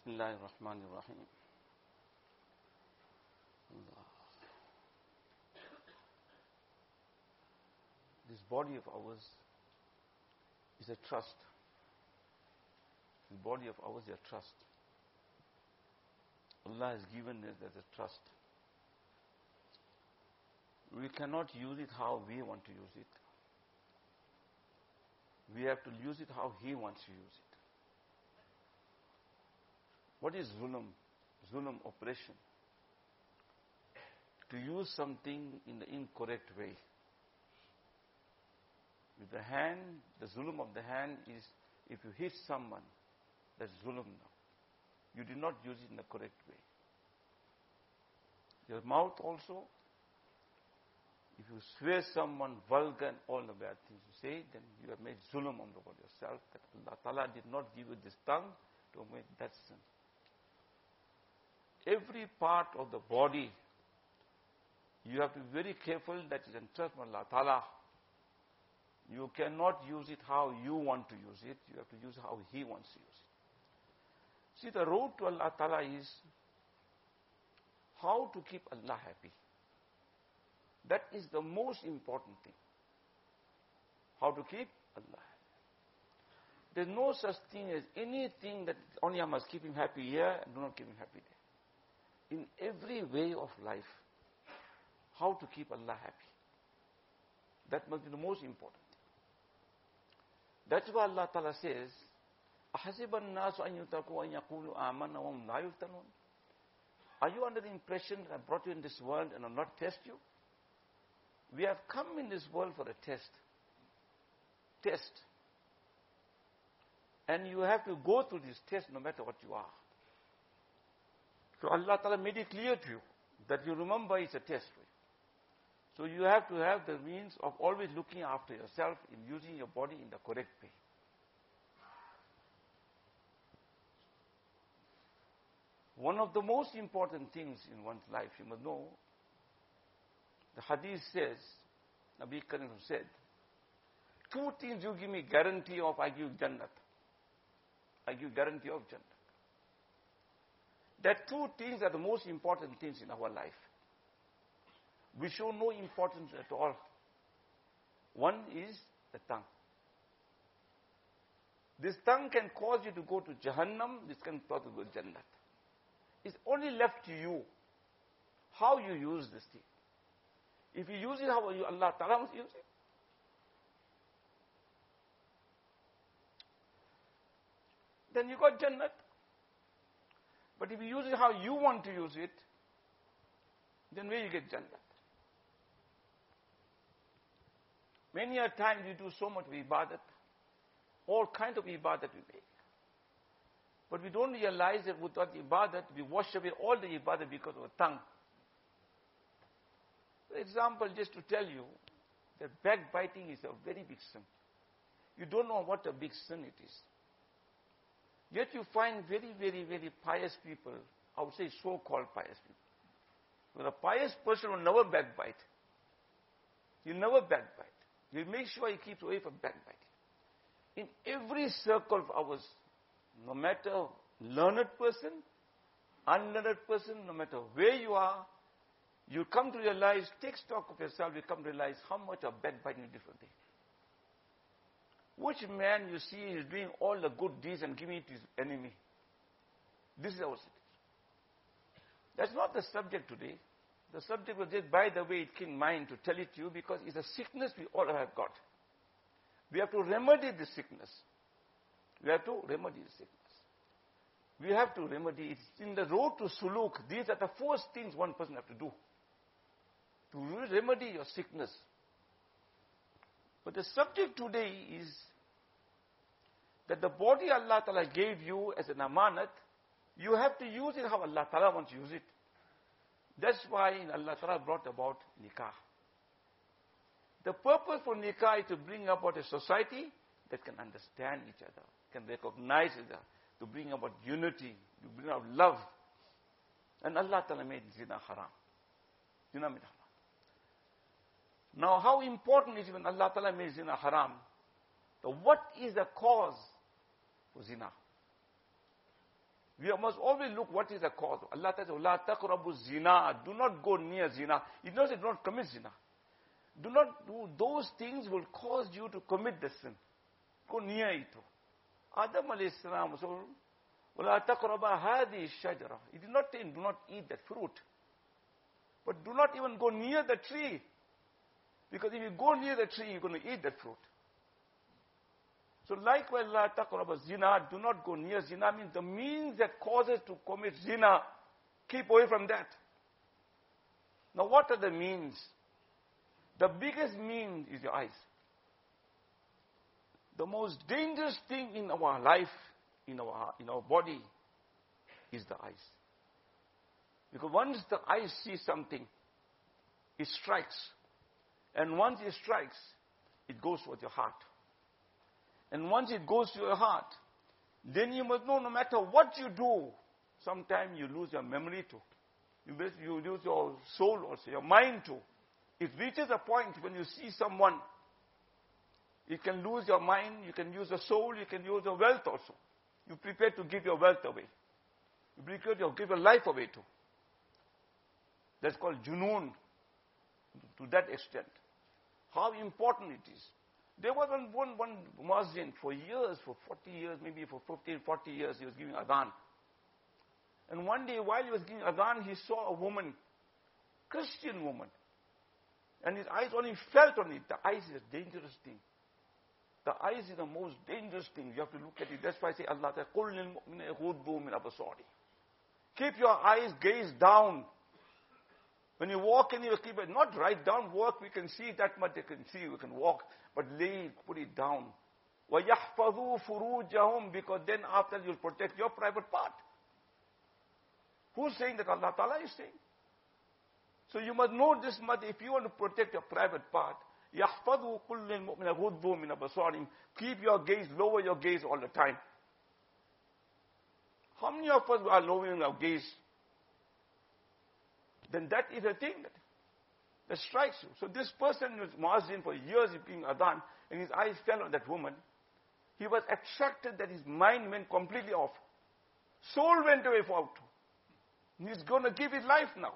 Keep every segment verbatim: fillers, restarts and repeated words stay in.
Bismillahir Rahmanir Rahim. Allah. This body of ours is a trust. This body of ours is a trust. Allah has given us as a trust. We cannot use it how we want to use it. We have to use it how He wants to use it. What is zulm? Zulm, oppression. To use something in the incorrect way. With the hand, the zulm of the hand is, if you hit someone, that's zulm now. You did not use it in the correct way. Your mouth also, if you swear someone vulgar and all the bad things you say, then you have made zulm on the yourself, that Allah Ta'ala did not give you this tongue to make that sin. Every part of the body, you have to be very careful that you can trust Allah Ta'ala. You cannot use it how you want to use it. You have to use it how He wants to use it. See, the road to Allah Ta'ala is how to keep Allah happy. That is the most important thing. How to keep Allah happy. There's no such thing as anything that only I must keep Him happy here and do not keep Him happy there. In every way of life, how to keep Allah happy. That must be the most important thing. That's why Allah Ta'ala says, أَحَسِبَ النَّاسُ أَن يُتَرَكُوا أَن يَقُولُوا آمَنَّا وَهُمْ لَا يُفْتَنُونَ. Are you under the impression that I brought you in this world and will not test you? We have come in this world for a test. Test. And you have to go through this test no matter what you are. So Allah Ta'ala made it clear to you that you remember it's a test for you. So you have to have the means of always looking after yourself in using your body in the correct way. One of the most important things in one's life, you must know, the hadith says, Nabi Karim said, two things you give me guarantee of, I give Jannat. I give guarantee of Jannat. That two things are the most important things in our life. We show no importance at all. One is the tongue. This tongue can cause you to go to Jahannam, this can cause you to go to Jannat. It's only left to you how you use this thing. If you use it how you, Allah Ta'ala wants to use it, then you got Jannat. But if you use it how you want to use it, then where you get Jannat? Many a time we do so much ibadat, all kinds of ibadat we make. But we don't realize that with that ibadat, we wash away all the ibadat because of the tongue. For example, just to tell you that backbiting is a very big sin. You don't know what a big sin it is. Yet you find very, very, very pious people, I would say so-called pious people. But a pious person will never backbite. He'll never backbite. He'll make sure he keeps away from backbiting. In every circle of ours, no matter learned person, unlearned person, no matter where you are, you come to realize, take stock of yourself, you come to realize how much of backbiting is different. Which man you see is doing all the good deeds and giving it to his enemy? This is our situation. That's not the subject today. The subject was just, by the way, it came in mind to tell it to you because it's a sickness we all have got. We have to remedy the sickness. We have to remedy the sickness. We have to remedy it. In the road to suluk, these are the first things one person has to do. To remedy your sickness. But the subject today is that the body Allah Ta'ala gave you as an amanat, you have to use it how Allah Ta'ala wants to use it. That's why Allah Ta'ala brought about nikah. The purpose for nikah is to bring about a society that can understand each other, can recognize each other, to bring about unity, to bring about love. And Allah Ta'ala made zina haram. Zina made haram. Now, how important is it when Allah Ta'ala made zina haram? So what is the cause for zina? We must always look what is the cause. Allah says, "La taqrabu zina." Do not go near zina. It doesn't say do not commit zina. Do not do those things will cause you to commit the sin. Go near it. Adam alayhi salam, so وَلَا تَقْرَبَ هَذِهِ الشَّجَرَةِ. It did not say do not eat that fruit. But do not even go near the tree. Because if you go near the tree, you're going to eat that fruit. So likewise, لَا تَقْرَبَ zina. Do not go near zina. Means the means that causes to commit zina. Keep away from that. Now what are the means? The biggest means is your eyes. The most dangerous thing in our life, in our, in our body, is the eyes. Because once the eyes see something, it strikes. And once it strikes, it goes with your heart. And once it goes to your heart, then you must know no matter what you do, sometimes you lose your memory too. You, you lose your soul also, your mind too. It reaches a point when you see someone, you can lose your mind, you can use your soul, you can use your wealth also. You prepare to give your wealth away. You prepare to give your life away too. That's called junoon, to that extent. How important it is. There was one, one, one muazzin for years, for forty years, maybe for fifteen, forty years, he was giving adhan. And one day while he was giving adhan, he saw a woman, Christian woman. And his eyes only felt on it. The eyes is a dangerous thing. The eyes is the most dangerous thing. You have to look at it. That's why I say Allah says, قُلْ لِلْمُؤْمِنِينَ يَغُضُّوا مِنْ أَبْصَارِهِمْ. Keep your eyes gaze down. When you walk in, you keep it not right down. Walk, we can see that much. You can see, we can walk. But lay, put it down. وَيَحْفَظُوا فُرُوجَهُمْ. Because then after you'll protect your private part. Who's saying that? Allah Ta'ala is saying. So you must know this much. If you want to protect your private part, يَحْفَظُوا كُلِّ الْمُؤْمِنَ غُضُّوا مِنْ أَبْصَارِهِمْ. Keep your gaze, lower your gaze all the time. How many of us are lowering our gaze? Then that is a thing that, that strikes you. So this person was muazzin for years being adhan, and his eyes fell on that woman. He was attracted that his mind went completely off. Soul went away for out. He's going to give his life now.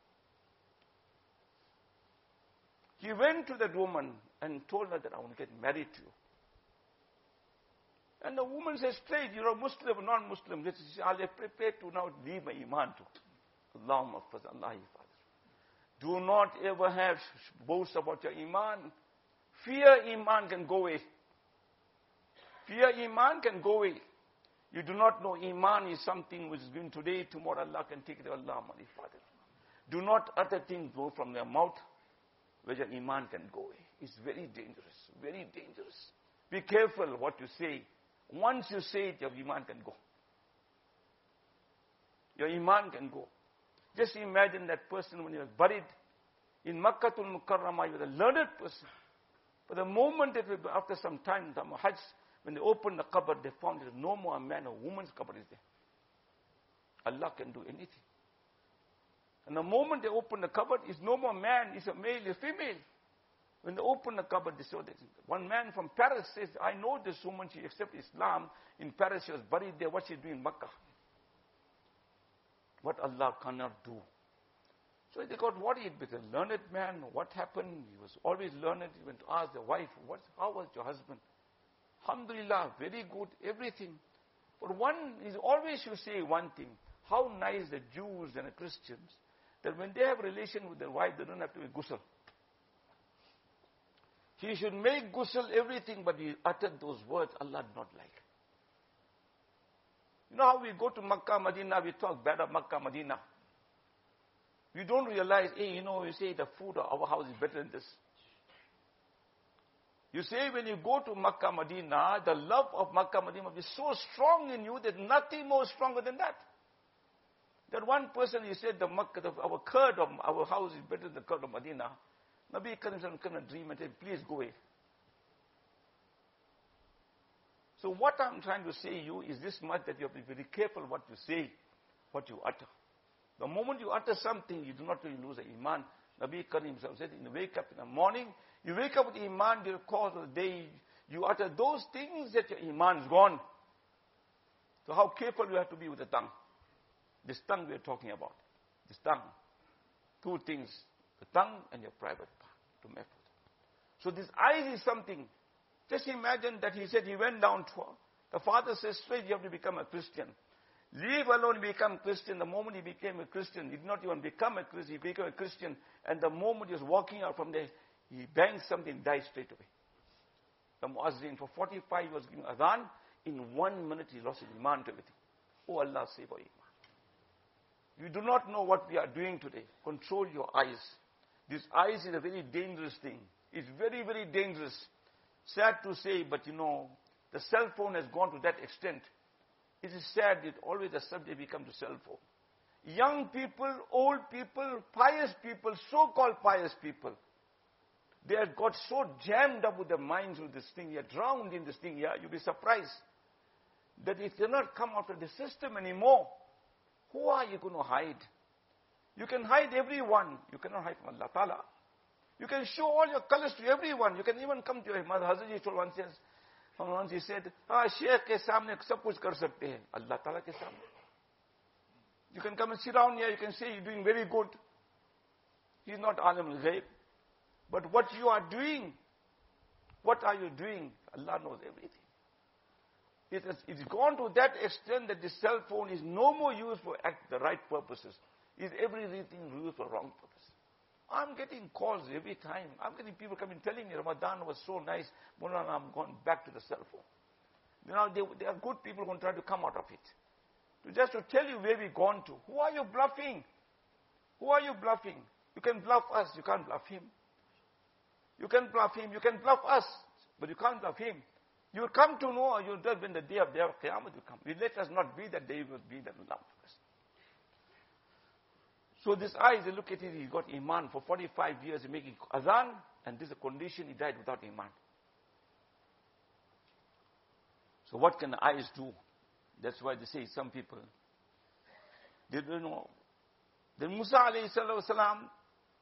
He went to that woman and told her that I want to get married to you. And the woman says straight, you're a Muslim or non-Muslim. She says, I'll be prepared to now leave my iman to. Allahumma faz Allah, Father. Do not ever have boast about your iman. Fear iman can go away. Fear iman can go away. You do not know iman is something which is given today, tomorrow Allah can take it. Allahumma Father. Do not utter things go from their mouth where your iman can go away. It's very dangerous, very dangerous. Be careful what you say. Once you say it, your iman can go. Your iman can go. Just imagine that person when he was buried in Makkatul Mukarramah, he was a learned person. But the moment that after some time, the Hajj, when they opened the cupboard, they found there is no more a man or woman's cupboard is there. Allah can do anything. And the moment they open the cupboard, it's no more man, it's a male, it's a female. When they open the cupboard, they saw that. One man from Paris says, I know this woman, she accepted Islam. In Paris, she was buried there. What she doing in Makkah? What Allah cannot do. So they got worried with a learned man. What happened? He was always learned. He went to ask the wife, what, how was your husband? Alhamdulillah, very good, everything. But one is always you say one thing. How nice the Jews and the Christians, that when they have relation with their wife, they don't have to be ghusl. He should make ghusl everything, but he uttered those words Allah did not like. You know how we go to Makkah, Medina, we talk bad of Makkah, Medina. We don't realize, hey, you know, you say the food of our house is better than this. You say when you go to Makkah, Medina, the love of Makkah, Medina will be so strong in you that nothing more stronger than that. That one person, he said, the Makkah, the, our curd of our house is better than the curd of Medina. Nabi comes and comes and dream and says, please go away. So what I'm trying to say to you is this much, that you have to be very careful what you say, what you utter. The moment you utter something, you do not really lose the iman. Nabi Karim himself said, you wake up in the morning, you wake up with iman, the course of the day, you utter those things that your iman is gone. So how careful we have to be with the tongue. This tongue we are talking about. This tongue. Two things. The tongue and your private part. To make. So this eyes is something. Just imagine that he said he went down to her. The father says straight you have to become a Christian. Leave alone become Christian. The moment he became a Christian, he did not even become a Christian, he became a Christian. And the moment he was walking out from there, he banged something, died straight away. The Muazzin for forty-five years was giving adhan. In one minute he lost his iman to everything. Oh Allah, save our iman. You do not know what we are doing today. Control your eyes. This eyes is a very dangerous thing. It's very, very dangerous. Sad to say, but you know, the cell phone has gone to that extent. It is sad that always the subject becomes the cell phone. Young people, old people, pious people, so-called pious people, they have got so jammed up with their minds with this thing, they are drowned in this thing, yeah, you'll be surprised that it cannot come out of the system anymore. Who are you going to hide? You can hide everyone. You cannot hide from Allah Ta'ala. You can show all your colors to everyone. You can even come to your mother. Hazrat told once, once he said, ah, Shaykh ke samne sab kuch kar sakte hain. Allah Ta'ala ke samne. You can come and sit down here. You can say you're doing very good. He's not alim al-ghayb. But what you are doing, what are you doing? Allah knows everything. It has, it's gone to that extent that the cell phone is no more used for act, the right purposes. It's everything used for wrong purposes. I'm getting calls every time. I'm getting people coming telling me Ramadan was so nice. Mulana, I'm going back to the cell phone. You know, they, they are good people who try to come out of it. To just to tell you where we've gone to. Who are you bluffing? Who are you bluffing? You can bluff us. You can't bluff him. You can bluff him. You can bluff us. But you can't bluff him. You will come to know, you will when the day of the Qiyamah will come. Let us not be that day, will be that love for us. So this eyes, they look at it, he got iman for forty-five years, he's making azan, and this is a condition, he died without iman. So what can the eyes do? That's why they say some people, they don't know. Then Musa alayhi salam,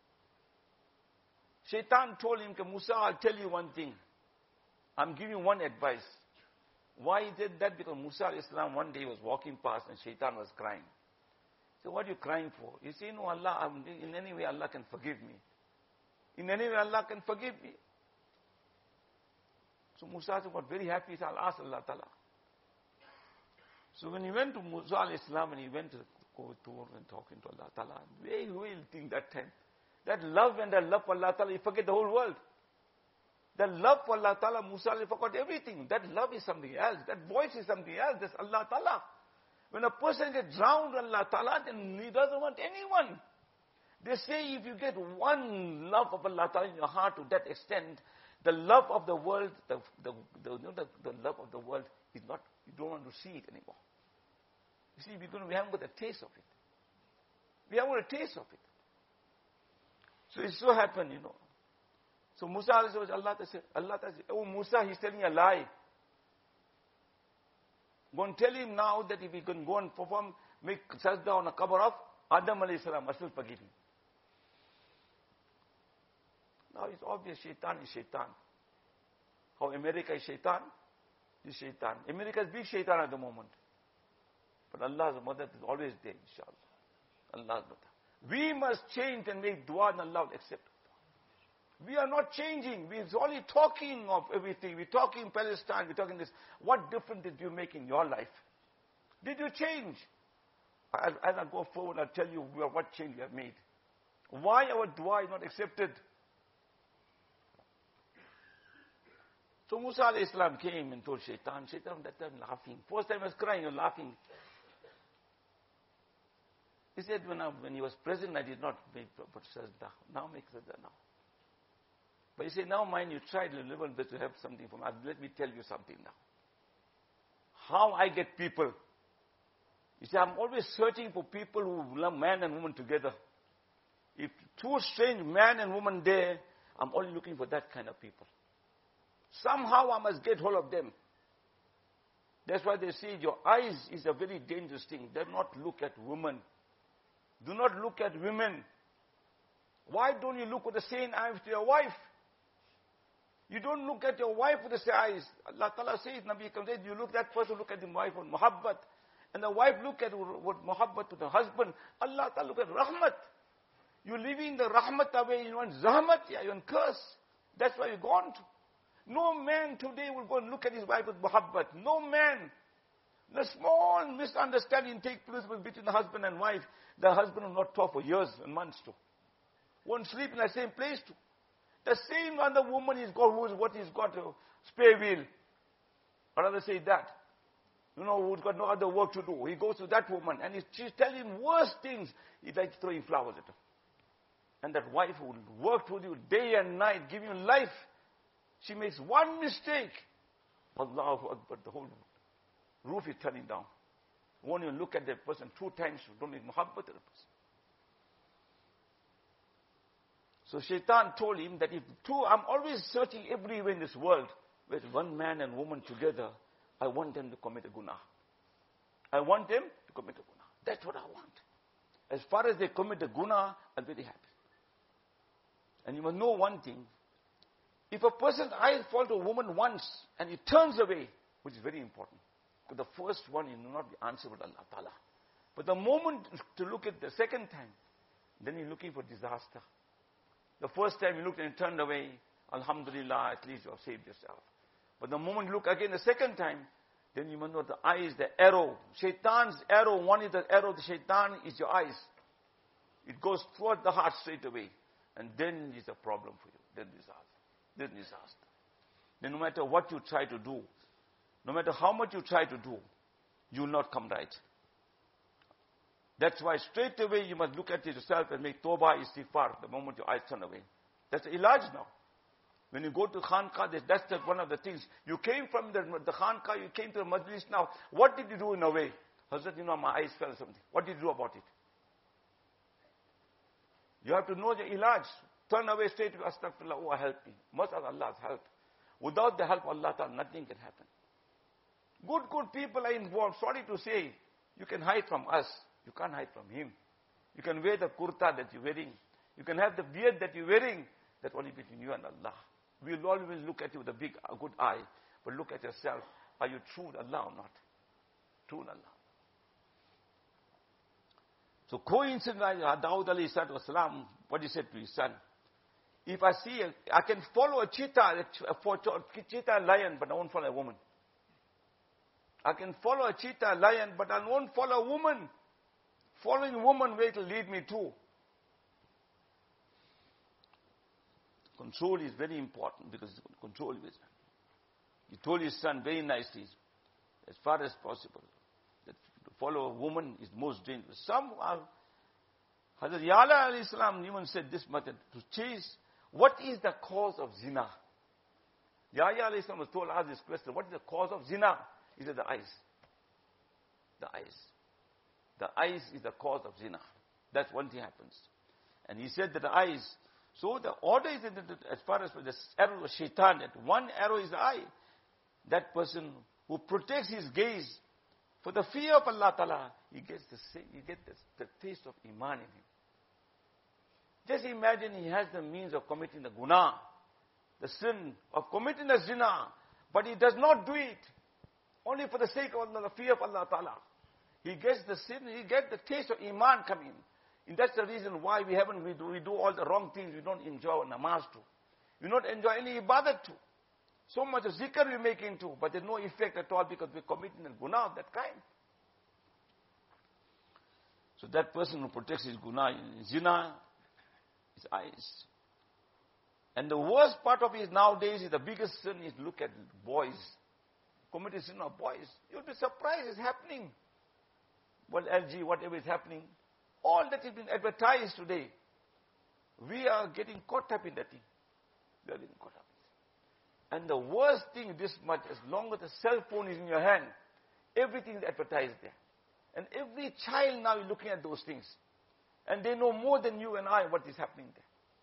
Shaitan told him, Musa, I'll tell you one thing. I'm giving you one advice. Why he did that? Because Musa alayhi salam one day was walking past and Shaitan was crying. So what are you crying for? You say, no, Allah, I'm, in any way Allah can forgive me. In any way Allah can forgive me. So Musa got very happy. He said, I'll ask Allah Ta'ala. So when he went to Musa alayhi salam and he went to go to and talking to Allah Ta'ala, they will think that time. That love and that love for Allah Ta'ala, you forget the whole world. That love for Allah Ta'ala, Musa alayhi forgot everything. That love is something else. That voice is something else. That's Allah Ta'ala. When a person gets drowned in Allah Ta'ala, then he doesn't want anyone. They say if you get one love of Allah Ta'ala in your heart to that extent, the love of the world, the, the, the, you know, the, the love of the world is not, you don't want to see it anymore. You see, we're going to, we haven't got a taste of it. We haven't got a taste of it. So it so happened, you know. So Musa, Allah said, Allah said, oh Musa, he's telling a lie. Go and tell him now that if he can go and perform, make sajda on a qabr of Adam alayhi salam, I still forgive him. Now it's obvious, Shaitan is Shaitan. How America is Shaitan, is Shaitan. America is big Shaitan at the moment. But Allah's mother is always there, inshallah. Allah's mother. We must change and make dua and Allah will accept. We are not changing. We're only talking of everything. We're talking Palestine. We're talking this. What difference did you make in your life? Did you change? As I go forward, I'll tell you what change we have made. Why our dua is not accepted. So Musa alayhi salam came and told Shaitan. Shaitan that time laughing. First time he was crying and laughing. He said, when, I, when he was present, I did not make but sajda. Now make sajda now. But you say, now mind you tried a little bit to have something from us. Let me tell you something now. How I get people. You see, I'm always searching for people who love man and woman together. If two strange man and woman there, I'm only looking for that kind of people. Somehow I must get hold of them. That's why they say your eyes is a very dangerous thing. Do not look at women. Do not look at women. Why don't you look with the same eyes to your wife? You don't look at your wife with the same eyes. Allah Ta'ala says, Nabi comes, you look at that person, look at the wife on muhabbat. And the wife look at what muhabbat to the husband. Allah Ta'ala look at rahmat. You're leaving the rahmat away, you want zahmat, yeah, you want curse. That's why you're gone to. No man today will go and look at his wife with muhabbat. No man. The small misunderstanding take place between the husband and wife. The husband will not talk for years and months to. Won't sleep in the same place to. The same other woman is got, who is what he's got a spare wheel. Or rather say that. You know, who's got no other work to do. He goes to that woman and she's telling him worse things. He's like throwing flowers at her. And that wife who will work with you day and night, give you life. She makes one mistake. Allahu Akbar, the whole roof is turning down. Won't even look at that person two times, don't need muhabbat at the person. So Shaitan told him that if two, I'm always searching everywhere in this world, where one man and woman together, I want them to commit a guna. I want them to commit a guna. That's what I want. As far as they commit a guna, I'm very happy. And you must know one thing. If a person's eyes fall to a woman once, and he turns away, which is very important. Because the first one, you will not be answered with Allah Ta'ala. But the moment to look at the second time, then you're looking for disaster. The first time you looked and turned away, Alhamdulillah, at least you have saved yourself. But the moment you look again the second time, then you must know the eye is the arrow. Shaitan's arrow, one is the arrow, the shaitan is your eyes. It goes toward the heart straight away. And then it's a problem for you. Then disaster. Then disaster. Then no matter what you try to do, no matter how much you try to do, you will not come right. That's why straight away you must look at yourself and make tawbah istighfar the moment your eyes turn away. That's the ilaj now. When you go to Khanqah, that's the, one of the things. You came from the, the Khanqah, you came to the Majlis now. What did you do in a way? Hazrat, you know, my eyes fell or something. What did you do about it? You have to know the ilaj. Turn away straight to Astaghfirullah, oh, help me. Must ask Allah's help. Without the help of Allah, nothing can happen. Good, good people are involved. Sorry to say, you can hide from us. You can't hide from him. You can wear the kurta that you're wearing. You can have the beard that you're wearing. That's only between you and Allah. We'll always look at you with a big, a good eye. But look at yourself. Are you true to Allah or not? True to Allah. So coincidentally, Dawud alayhi salatu wasalam, what he said to his son, if I see, a, I can follow a cheetah, a cheetah and lion, but I won't follow a woman. I can follow a cheetah, a lion, but I won't follow a woman. Following a woman, where it will lead me to. Control is very important because control is. He told his son very nicely, as far as possible, that to follow a woman is most dangerous. Some are, Hazrat Ya'la alayhi salam even said this method, to chase, what is the cause of zina? Yahya alayhi salam was told, ask this question, what is the cause of zina? He said, the eyes. The eyes. The eyes is the cause of zina. That's one thing happens. And he said that the eyes, so the order is that as far as the arrow of shaitan, that one arrow is the eye. That person who protects his gaze for the fear of Allah Ta'ala, he gets the he gets the, the taste of iman in him. Just imagine he has the means of committing the guna, the sin of committing the zina, but he does not do it only for the sake of Allah, the fear of Allah Ta'ala. He gets the sin, he gets the taste of iman coming. And that's the reason why we haven't, we do, we do all the wrong things. We don't enjoy namaz too. We don't enjoy any ibadat too. So much of zikr we make into, but there's no effect at all because we're committing a guna of that kind. So that person who protects his guna, zina, his eyes. And the worst part of it nowadays is the biggest sin is look at boys. Committing sin of boys. You'll be surprised it's happening. Well, L G, whatever is happening. All that is being advertised today, we are getting caught up in that thing. We are getting caught up. And the worst thing this much, as long as the cell phone is in your hand, everything is advertised there. And every child now is looking at those things. And they know more than you and I what is happening there.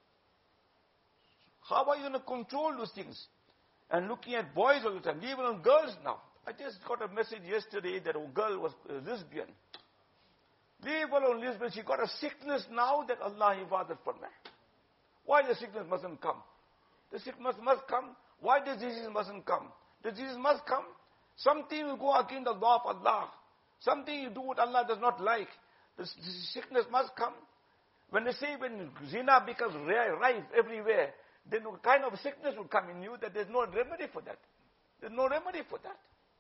How are you going to control those things? And looking at boys all the time, even on girls now. I just got a message yesterday that a girl was a lesbian. Leave alone lesbian. She got a sickness now that Allah ibadat for me. Why the sickness mustn't come? The sickness must come. Why the disease mustn't come? The disease must come. Something will go against the law of Allah. Something you do what Allah does not like. The sickness must come. When they say when zina becomes rife everywhere, then what kind of sickness will come in you that there's no remedy for that. There's no remedy for that.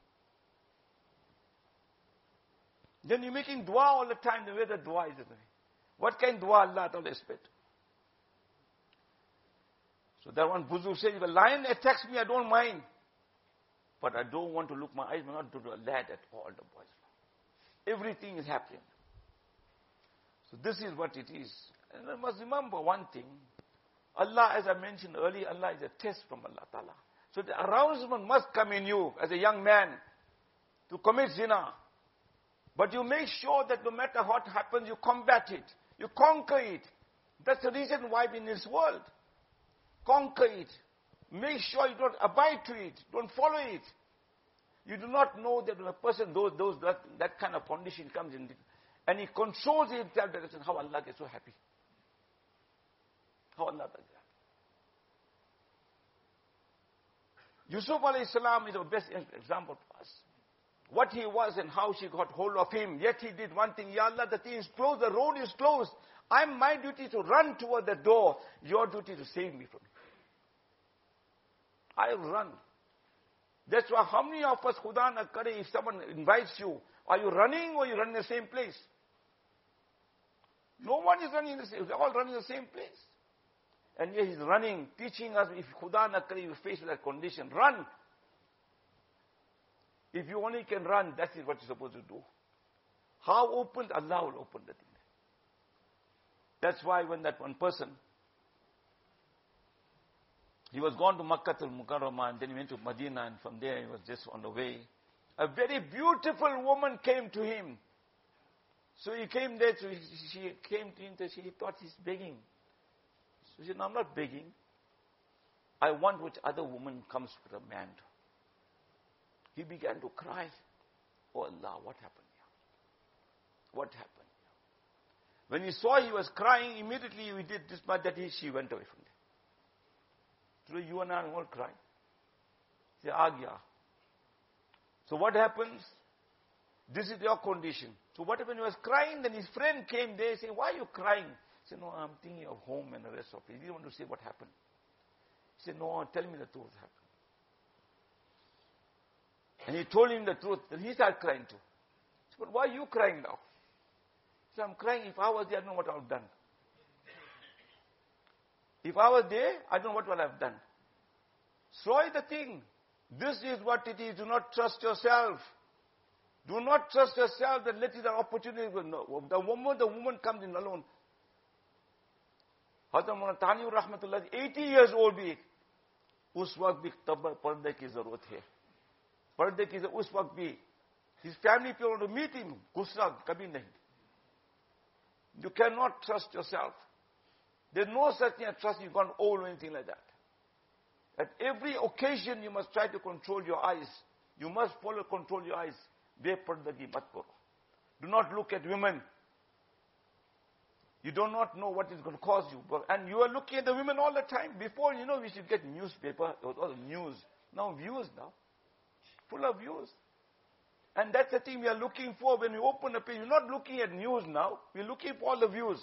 Then you're making dua all the time, the way the dua is. What kind of dua Allah don't expect? So that one Buzurg says, if a lion attacks me, I don't mind. But I don't want to look, my eyes will not do a lad at all, the boys. Everything is happening. So this is what it is. And I must remember one thing. Allah, as I mentioned earlier, Allah is a test from Allah Ta'ala. So the arousement must come in you as a young man to commit zina. But you make sure that no matter what happens, you combat it. You conquer it. That's the reason why we're in this world. Conquer it. Make sure you don't abide to it. Don't follow it. You do not know that when a person, those, those, that, that kind of condition comes in, and he controls himself, how Allah gets so happy. How Allah does that. Yusuf alayhi salam is the best example for us. What he was and how she got hold of him. Yet he did one thing. Ya Allah, the thing is closed, the road is closed. I'm my duty to run toward the door. Your duty to save me from it. I run. That's why how many of us, Khuda na kare, if someone invites you, are you running or you run in the same place? No one is running in the same, they're all running in the same place. And yet he's running, teaching us, if Khuda na kare, you face that condition, run. If you only can run, that is what you're supposed to do. How open? Allah will open the thing. That's why when that one person, he was gone to Makkah al-Mukarramah, and then he went to Medina, and from there he was just on the way. A very beautiful woman came to him. So he came there, so he, she came to him, she thought he's begging. So she said, no, I'm not begging. I want which other woman comes with a man. He began to cry. Oh Allah, what happened here? What happened here? When he saw he was crying, immediately we did this, but that he, she went away from there. Today you and I all cry. Say, Agya. So what happens? This is your condition. So what when he was crying, then his friend came there saying, why are you crying? He said, no, I'm thinking of home and the rest of it. He didn't want to say what happened. He said, no, tell me the truth happened. And he told him the truth. Then he started crying too. He said, but why are you crying now? He said, I'm crying. If I was there, I don't know what I would have done. If I was there, I don't know what I would have done. So is the thing. This is what it is. Do not trust yourself. Do not trust yourself and let it an opportunity. The moment the woman comes in alone. Hazrat Maulana Tani Rahmatullah, eighty years old bhi. Us waqt bhi parde ki zarurat hai. Parde ki us waqt bhi. His family people want to meet him. Gussa kabhi nahi. You cannot trust yourself. There's no such thing as trust you can't own or anything like that. At every occasion you must try to control your eyes. You must follow, control your eyes. Do not look at women. You do not know what is going to cause you. And you are looking at the women all the time. Before, you know, we should get newspaper, all the news. Now views now. Full of views. And that's the thing we are looking for when we open a page. You're not looking at news now. We're looking for all the views.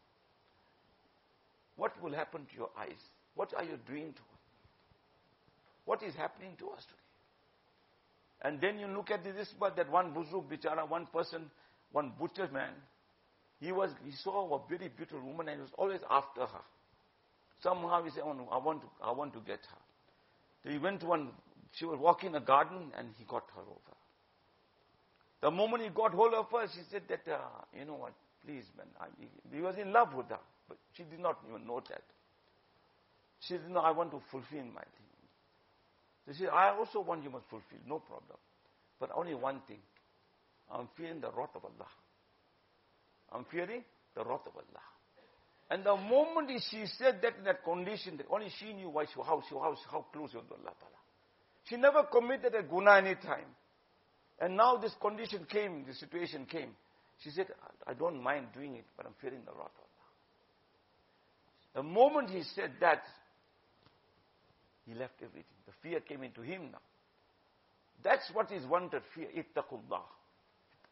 What will happen to your eyes? What are you doing to us? What is happening to us today? And then you look at this, but that one Buzurg, bichara, one person, one butcher man, he was, he saw a very beautiful woman and he was always after her. Somehow he said, oh no, I want to, I want to get her. So he went to one, she was walking in a garden and he got her over. The moment he got hold of her, she said that, uh, you know what, please man, I, he was in love with her, but she did not even know that. She said, no, I want to fulfill my thing. So she said, I also want you must fulfill, no problem. But only one thing, I'm fearing the wrath of Allah. I'm fearing the wrath of Allah. And the moment she said that in that condition, that only she knew why she, how, she, how, how close she was to Allah Ta'ala. She never committed a guna any time. And now this condition came, this situation came. She said, I don't mind doing it, but I'm fearing the wrath of Allah. The moment he said that, he left everything. The fear came into him now. That's what is wanted, fear. Ittaqullah.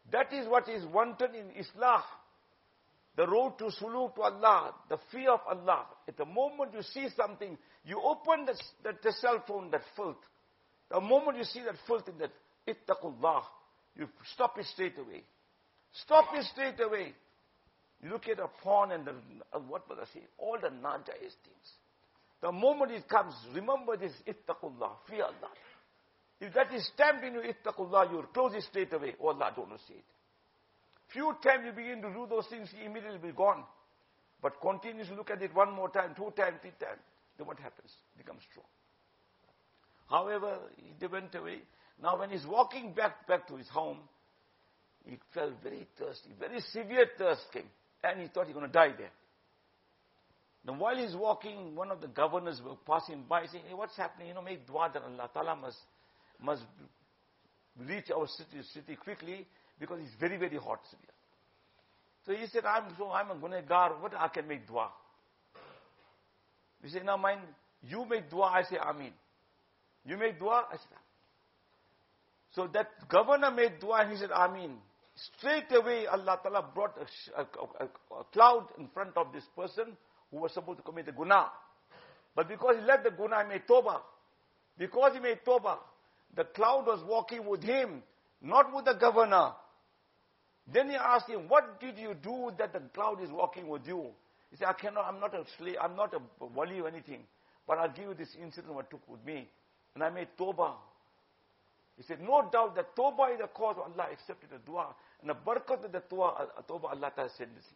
That is what is wanted in Islah. The road to suluk to Allah, the fear of Allah. At the moment you see something, you open the, the, the cell phone, that filth. The moment you see that filth in that, ittaqullah, you stop it straight away. Stop it straight away. You look at a porn and the, uh, what was I saying? All the najais things. The moment it comes, remember this, ittaqullah, fear Allah. If that is stamped in you, ittaqullah, you close it straight away. Oh Allah, don't see it. Few times you begin to do those things, you immediately be gone. But continuously look at it one more time, two times, three times. Then what happens? It becomes strong. However, they went away. Now when he's walking back, back to his home, he felt very thirsty. Very severe thirst came. And he thought he was going to die there. Now while he's walking, one of the governors were passing by saying, hey, what's happening? You know, make dua that Allah Ta'ala must, must reach our city, city quickly because it's very, very hot. So he said, I'm so I'm a gunagar, what I can make dua? He said, now mind, you make dua, I say Ameen. You make dua, I said Ameen. So that governor made dua and he said Ameen. Straight away Allah Ta'ala brought a, a, a, a cloud in front of this person who was supposed to commit a guna. But because he left the guna, he made tawbah. Because he made tawbah, the cloud was walking with him, not with the governor. Then he asked him, what did you do that the cloud is walking with you? He said, I cannot, I'm not a slave, I'm not a wali or anything, but I'll give you this incident what took with me. And I made tawbah. He said, no doubt that tawbah is the cause of Allah accepted the dua. And the barakat of the tawbah, Allah Ta'ala sent this.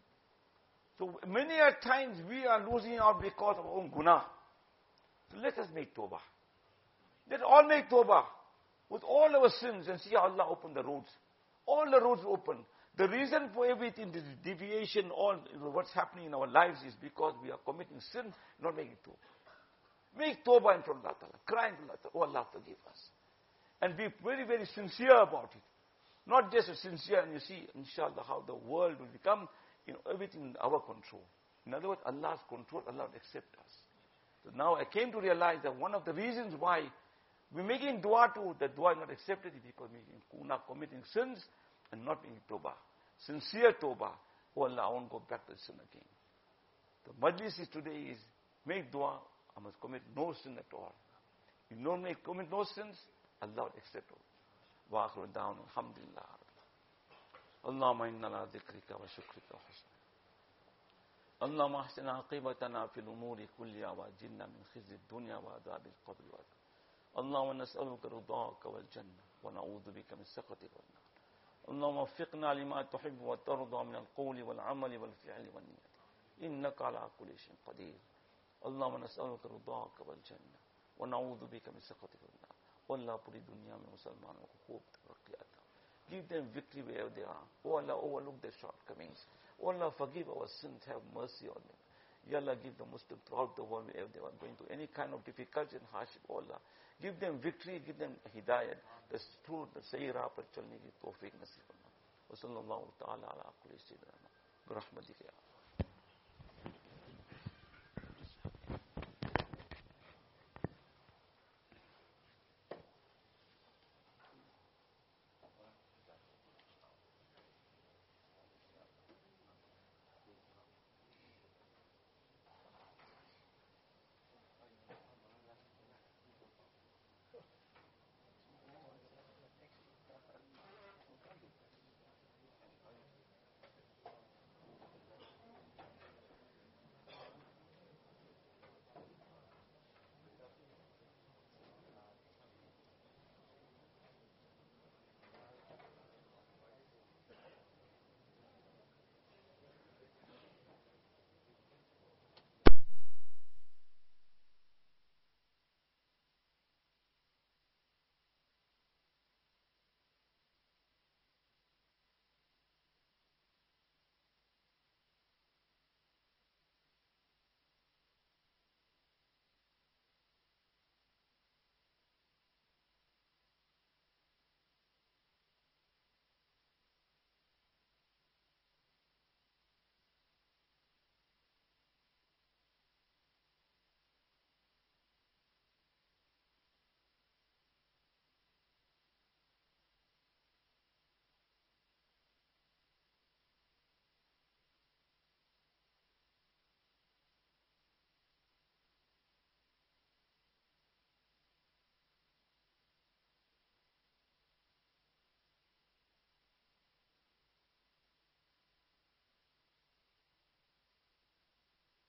So many a times we are losing out because of our own guna. So let us make tawbah. Let all make tawbah with all our sins and see how Allah open the roads. All the roads open. The reason for everything, this deviation, all you know, what's happening in our lives is because we are committing sin, not making tawbah. Make tawbah in front of Allah Ta'ala. Cry in front of Allah Ta'ala. Oh Allah, forgive us. And be very, very sincere about it. Not just sincere, and you see, inshallah, how the world will become, you know, everything in our control. In other words, Allah's control, Allah will accept us. So now I came to realize that one of the reasons why we're making dua to, that dua is not accepted is because we're not committing sins and not making tawbah. Sincere tawbah. Oh Allah, I won't go back to sin again. The majlis is today is, make dua, I must commit no sin at all. If you don't make, commit no sins, Allah will accept it. وآخر دعوانا الحمد لله اللهم إنا على ذكرك وشكرك وحسن اللهم احسن عاقبتنا في الأمور كلها وأجرنا من خزي الدنيا وعذاب القبر اللهم نسألك رضاك والجنة ونعوذ بك من سخطك والنار اللهم وفقنا لما تحب وترضى من القول والعمل والفعل والنية إنك على كل شيء قدير اللهم نسألك رضاك والجنة ونعوذ بك من سخطك والنار Allah, puri dunya mein Muslimanon ko khoob taraqi ata. Give them victory wherever they are. Oh Allah, overlook their shortcomings. Oh Allah, forgive our sins, have mercy on them. Ya Allah, give the Muslims throughout the world wherever they are going through any kind of difficulty and hardship. Oh Allah, give them victory, give them hidayat. The truth, the sahi raah par chalne ki tawfiq nasib farma. Wa sallallahu ta'ala ala kulli sayyidina bi rahmatika ya